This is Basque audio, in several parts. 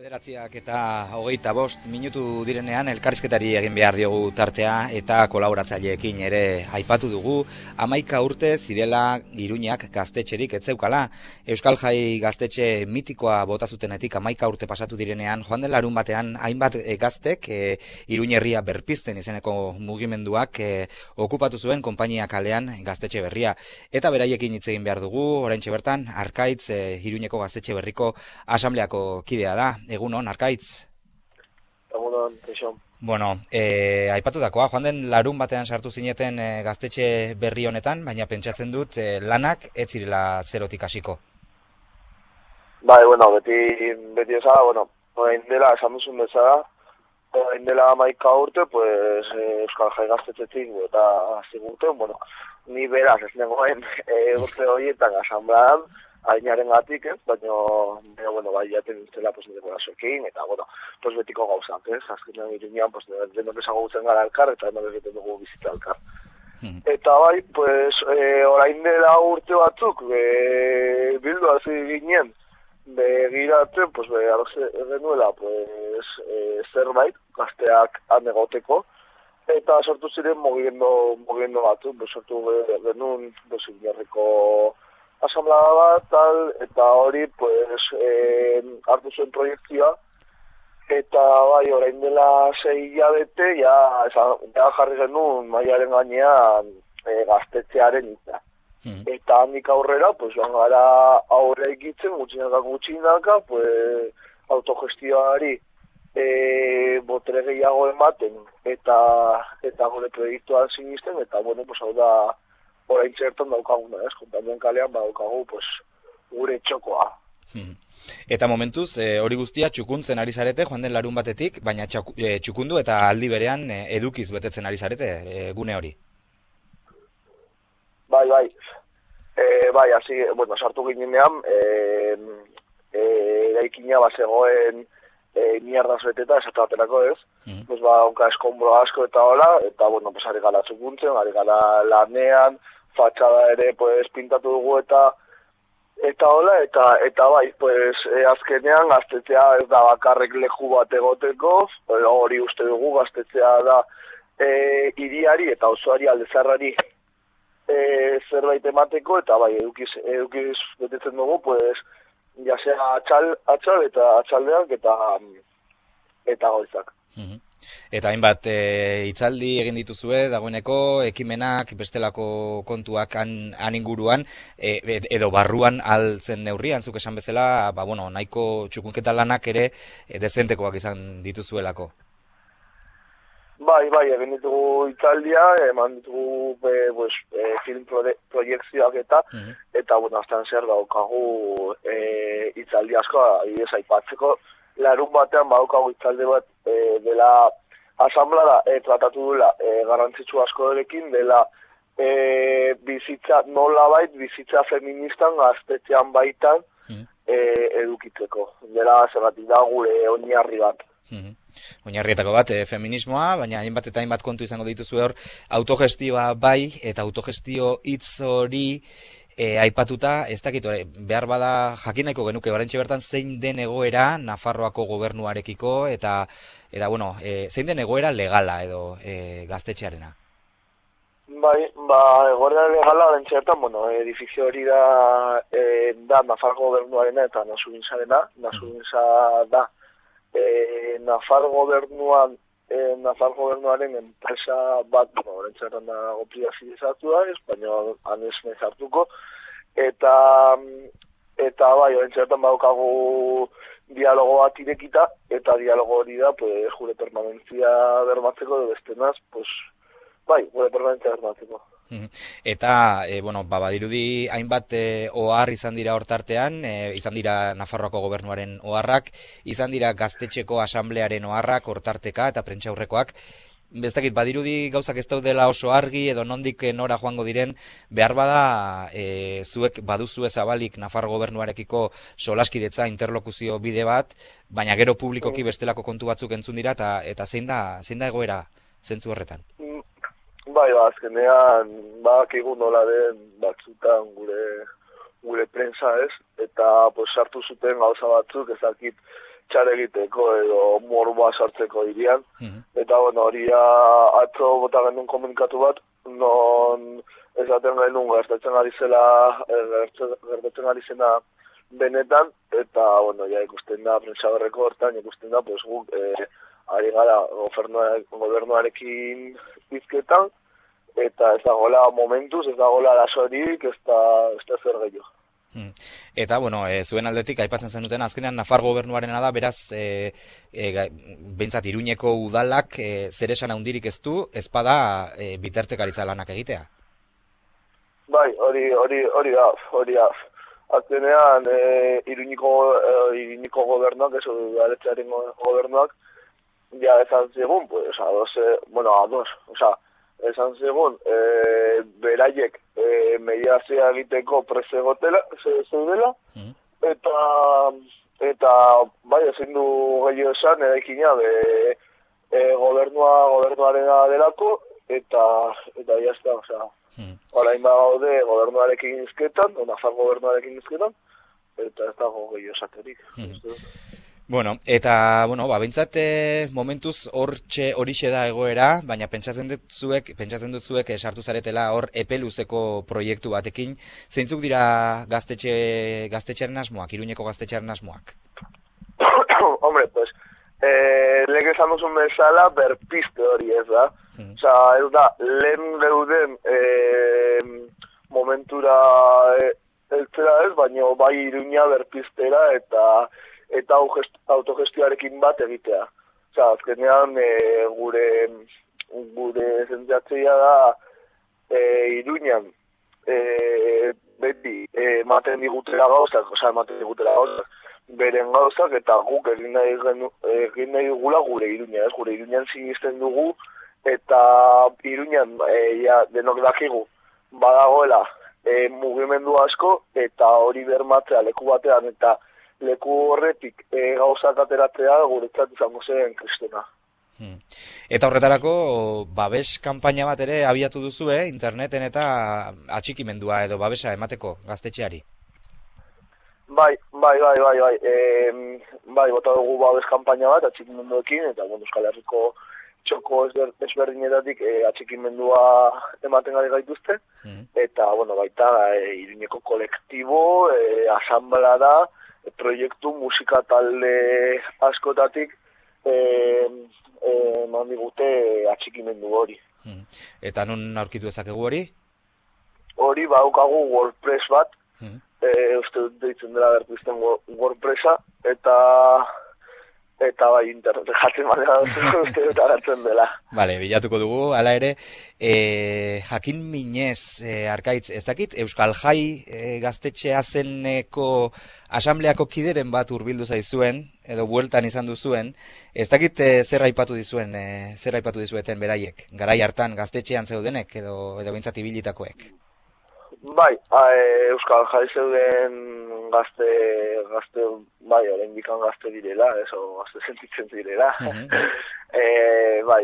Bederatziak eta 25 minutu direnean elkarrizketari egin behar diogu tartea eta kolaboratzaileekin ere aipatu dugu 11 urte zirela Iruñak gaztetxerik ez zeukala. Euskal Jai gaztetxe mitikoa bota zutenetik 11 urte pasatu direnean joan den larun batean hainbat gaztek Iruñ herria berpizten izeneko mugimenduak okupatu zuen konpainia kalean gaztetxe berria. Eta beraiekin hitz egin behar dugu, oraintxe bertan Arkaitz Iruñeko gaztetxe berriko asambleako kidea da. Egunon, Arkaitz. Egunon, Keixo. Bueno, aipatutakoa, joan den larun batean sartu zineten gaztetxe berri honetan, baina pentsatzen dut lanak ez zirela zerotik hasiko. Bai, bueno, beti eza, bueno, orain dela, esan duzun bezala, orain dela 11 urte, pues, Euskal Jai gaztetxetik eta ziguten, bueno, ni beraz ez nengoen urte horietan asamblean, hainaren gatik, baina, bueno, bai, jaten dutela, pues, dekorazioekin, eta, bueno, pues, betiko gauzak, azkenean Iruñean, pues, denok ezagutzen gara elkar, eta denok egiten dugu bizita elkar. Eta bai, pues, orain dela urte batzuk, bildu hasi ginen, begiratzen, pues, genuela, pues, zerbait, gazteak anegoteko, eta sortu ziren mugimendu batzuk, sortu genuen, Iruñerriko asamblea bat, tal, eta hori, pues, hartu zuen proiektzioa, eta bai, orain dela 6 hilabete, ja jarri genuen mailaren gainean gaztetxearen hitza. Eta handik aurrera, pues, joan gara aurre egitzen, gutxinaka, pues, autogestioari botere gehiago ematen, eta gure proiektuan sinisten, eta, bueno, pues, hau da, orain txertan daukaguna, konpainian kalean badaukagu, pues, gure txokoa. Eta momentuz, hori guztia txukuntzen ari zarete, joan den larun batetik, baina txukundu eta aldi berean edukiz betetzen ari zarete, gune hori. Bai, hasi, bueno, sartu ginean, eraikina bazegoen mierdaz beteta, esataterako ez, pues, onka eskombro asko eta hola, eta, bueno, pues, ari gala txukuntzen, ari gala lanean, fatxada ere, pues, pintatu dugu eta hola, eta bai, pues, azkenean gaztetzea ez da bakarrek leku bat egoteko, hori uste dugu gaztetzea da hiriari eta osoari aldezarrari zerbait emateko, eta bai, edukiz betetzen dugu, pues, jasea atxal eta atxaldeak eta goizak. Eta hainbat hitzaldi egin dituzue, dagoeneko ekimenak, bestelako kontuak han inguruan, edo barruan altzen neurrian, zuk esan bezala, bueno, nahiko txukunketa lanak ere dezentekoak izan dituzuelako. Bai, egin ditugu hitzaldia, eman ditugu film proiektzioak eta, bueno, aztean zer daukagu hitzaldi asko, adibidez aipatzeko, larun batean badaukagu hitzaldi bat dela asamblea tratatu dela garrantzitsu askorekin, dela bizitza feministan gaztetxean baitan edukitzeko. Dela zergatik da gure oinarri bat. Oinarrietako bat, feminismoa, baina hainbat eta hainbat kontu izango dituzu hor, autogestioa bai, eta autogestio hitz hori aipatuta, ez dakit, behar bada jakineko genuke oraintxe bertan zein den egoera Nafarroako gobernuarekiko, eta bueno, zein den egoera legala edo gaztetxearena? Bai, egoera legala oraintxe bertan, bueno, edifizio hori da Nafarroako gobernuarena eta Nasurgintzarena. Nasurgintza da Nafar gobernuaren enpresa bat, horrentzaren dago privatizatu da, espainol anesnez hartuko, eta bai, horrentzaren badaukagu dialogo bat irekita, eta dialogo hori da, pues, gure permanentzia bermatzeko, edo bestenaz, pues, bai, gure permanentzia bermatzeko. Eta, bueno, badirudi hainbat ohar izan dira hortartean, izan dira Nafarroako gobernuaren oharrak, izan dira gaztetxeko asamblearen oharrak hortarteka eta prentsaurrekoak. Bestakit, badirudi gauzak ez daudela oso argi edo nondik nora joango diren, behar bada zuek baduzue zabalik Nafarro gobernuarekiko solaskidetza, interlokuzio bide bat, baina gero publikoki bestelako kontu batzuk entzun dira, eta zein da egoera zentzu horretan? Bai, azkenean, badakigu nola den batzutan gure prensa ez, eta pues, sartu zuten gauza batzuk, ezakit txar egiteko edo morboa sartzeko hirian. Eta, bueno, hori atzo bota genuen komunikatu bat, non esaten genuen gertatzen ari zena benetan, eta, bueno, ja ikusten da, prentsaberreko hortan ikusten da, pues guk ari gara gobernuarekin hizketan, eta ez dagoela momentuz, ez dagoela arazorik, ez da zer gehiago. Eta, bueno, zuen aldetik, aipatzen zenuten, azkenean Nafar gobernuarena da, beraz, behintzat Iruñeko udalak zeresan handirik ez du, ezpada bitartekaritza lanak egitea? Bai, hori da. Azkenean, Iruñeko gobernuak, ez udaletxearen gobernuak, ja ezan zigun, pues, ados, esan zigun, beraiek mediazioa egiteko presegotela, zeudela, eta bai, ezin du gehiago esan, eraikina, gobernuarena delako, eta jazta, orain gaude gobernuarekin izketan, Nafar gobernuarekin izketan, eta ez dago gehiago esaterik. Bueno, eta, behintzat momentuz horixe da egoera, baina pentsatzen dut zuek sartu zaretela hor epe luzeko proiektu batekin. Zeintzuk dira gaztetxearen asmoak, Iruñeko gaztetxearen asmoak? Hombre, pues, lege esan duzun bezala berpiste hori ez da. Ez da, lehen geuden momentura eltzera ez, baina bai Iruña berpistera eta autogestioarekin bat egitea. Azkenean gure zentzatzea da Iruñan beti ematen digutela gauzak, beren gauzak, eta guk egin nahi dugula gure Iruña, gure Iruñan sinisten dugu, eta Iruñan denok dakigu badagoela mugimendu asko, eta hori bermatzea leku batean, eta leku horretik gauzak ateratzea guretzat izango zen kristena. Eta horretarako, babes kanpaina bat ere abiatu duzue, interneten eta atxikimendua edo babesa emateko gaztetxeari? Bai, bota dugu babes kanpaina bat atxikimenduekin, eta Euskal Herriko txoko ezberdinetatik atxikimendua ematen gari gaituzte, eta baita Iruñeko kolektibo, asanblada, proiektu musika talde askotatik eman digute atxikimendu hori. Eta non aurkitu ezakegu hori? Hori daukagu WordPress bat, uste dut deitzen dela berpisten WordPressa, eta bai internet jatzen badera uste dut aratzen dela. Bale, bilatuko dugu, hala ere, jakin minez, Arkaitz, ez dakit, Euskal Jai gaztetxea zeneko asambleako kideren bat hurbildu zaizuen, edo bueltan izan duzuen, ez dakit zer aipatu dizueten beraiek, garai hartan gaztetxean zeudenek, edo behintzat ibilitakoek. Bai, Euskal Jai zeuden gazte, bai, oraindikan gazte direla, gazte sentitzen direla. Bai,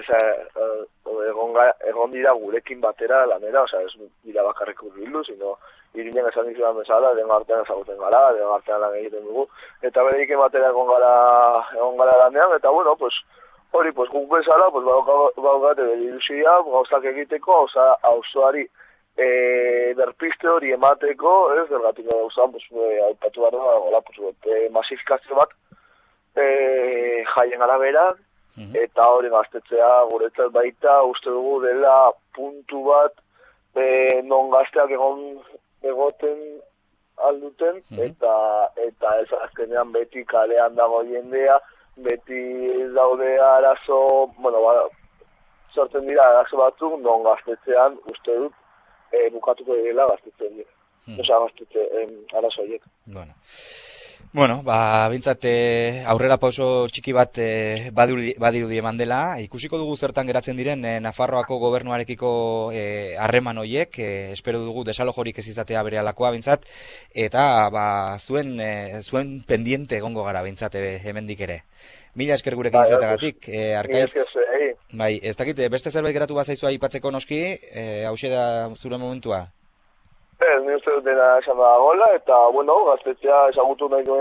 egon dira gurekin batera lanera, ez dira bakarrik hurbildu, sino Iruñan esan dizudan bezala, den artean ezagutzen gara, den artean lan egiten dugu, eta bereiken batera egon gara lanean, eta hori, guk bezala, baukate ilusioa, gauzak egiteko, auzoari berpiste hori emateko, zergatik gauzan, aipatu behar da, masifikazio bat jaien arabera, eta hori gaztetzea guretzat baita, uste dugu dela puntu bat non gazteak egoten alduten, eta ez azkenean beti kalean dago jendea, beti daude arazo, sortzen dira arazo batzuk, non gaztetzean, uste dut, bukatuko dira gaztetzen dira. Arazo horiek. Bueno, bintzat aurrera pauso txiki bat badirudi eman dela. Ikusiko dugu zertan geratzen diren Nafarroako gobernuarekiko harreman horiek. Espero dugu desalojorik ez izatea berehalakoa bintzat. Eta zuen pendiente egongo gara bintzat hemendik ere. Mila esker gurekin izateagatik. Arkaitz, bai, ez dakit, beste zerbait geratu bazaizua aipatzeko noski, hauxe da zure momentua? Ni uste dut dena esan da gola, eta, gaztetzea ezagutu nahi duen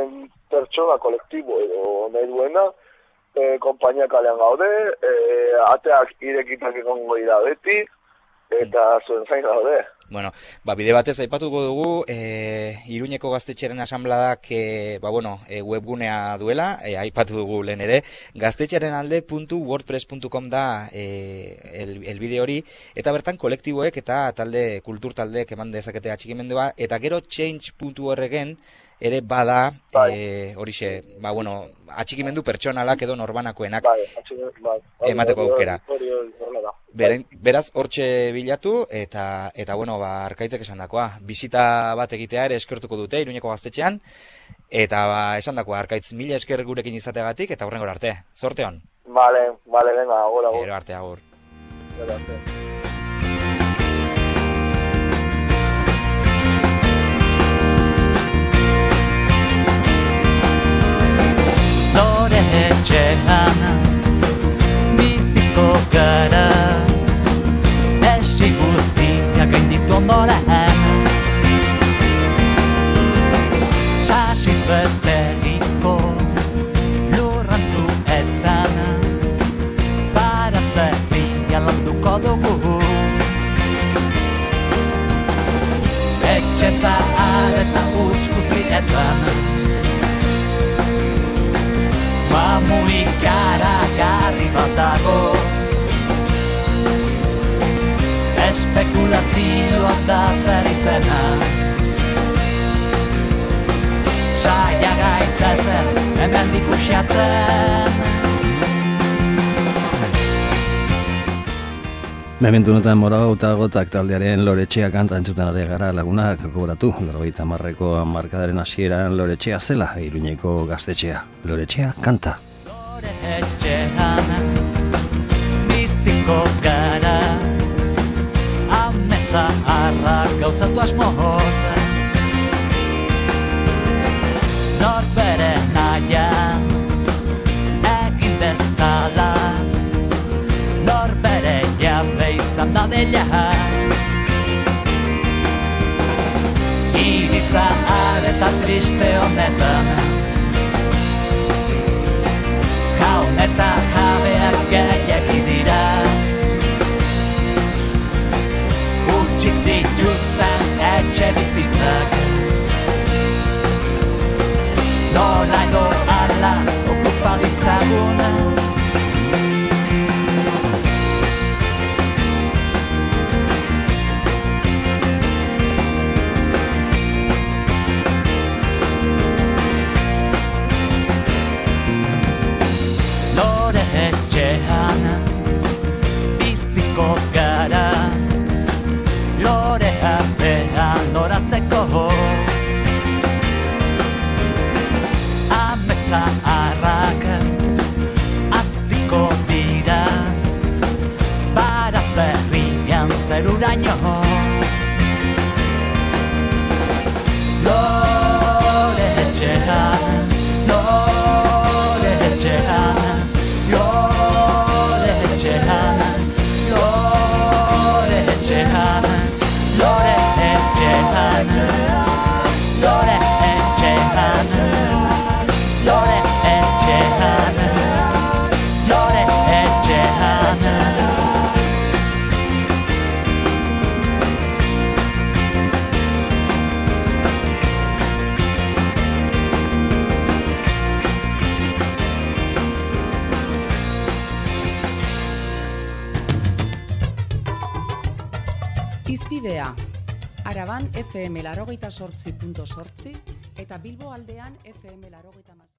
pertsona kolektibo edo nahi duena, konpainia kalean gaude, ateak irekitak egongo dira beti, eta zuen zain gaude. Bueno, bide batez aipatuko dugu, Iruñeko gaztetxearen asanbladak webgunea duela, aipatu dugu lehen ere, gaztetxearenalde.wordpress.com da elbide hori, eta bertan kolektiboek eta kultur taldeek eman dezakete atxikimendua, eta gero change.org-en ere bada, horixe, atxikimendu pertsonalak edo norbanakoenak emateko aukera. Beraz, hortxe bilatu, eta Arkaitzek esandakoa. Bizita bat egitea ere eskertuko dute Iruñeko gaztetxean, eta esandakoa, Arkaitz, mila esker gurekin izateagatik, eta hurrengora arte. Zorte hon? Vale, venga, agur. Gero arte, agur. Gero arte. Lore etxean biziko gara, esi guztiak gainditu ondoren, sasiz beteriko lurrantzuetan, baratz berria landuko dugu. Etxe zahar eta guztietan, mamu ikaragarri bat dago, espekulazioa da berizena, saia gaitezen hemendik uxatzen. Mementu honetan Moragauta Gotak taldearen Loretxea kanta entzuten ari gara lagunak gogoratu. 80ko hamarkadaren hasieran Loretxea zela, Iruñeko gaztetxea. Loretxea kanta. Loretxean biziko gara, amesa harrak gauzatu asmoz, norbere naia egin dezala, norbere jabe izan dadila. Hiri zahar eta triste honetan, jaun eta jabeak gehiagi dira, utxik dituzten etxe bizitzak, nola edo ala okupa ditzagun. Loretxean biziko gara, lorea behan oratzeko, ametsa harrak aziko dira, baratz berrian zeruraino. Loretxean, Loretxean, Loretxean, Loretxean, Loretxean, Loretxean, Loretxean, Loretxean. Izpidea, Araban FM 88.8 eta Bilbo aldean FM 80.